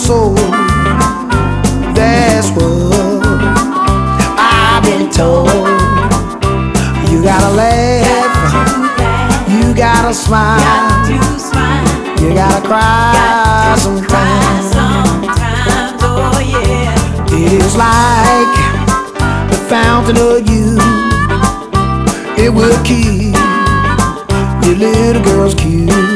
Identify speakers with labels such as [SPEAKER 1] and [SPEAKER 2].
[SPEAKER 1] soul. That's what I've been told. You gotta laugh, you gotta smile, you gotta cry sometimes.
[SPEAKER 2] Oh yeah.
[SPEAKER 1] It is like the fountain of youth. It will keep your little girls cute.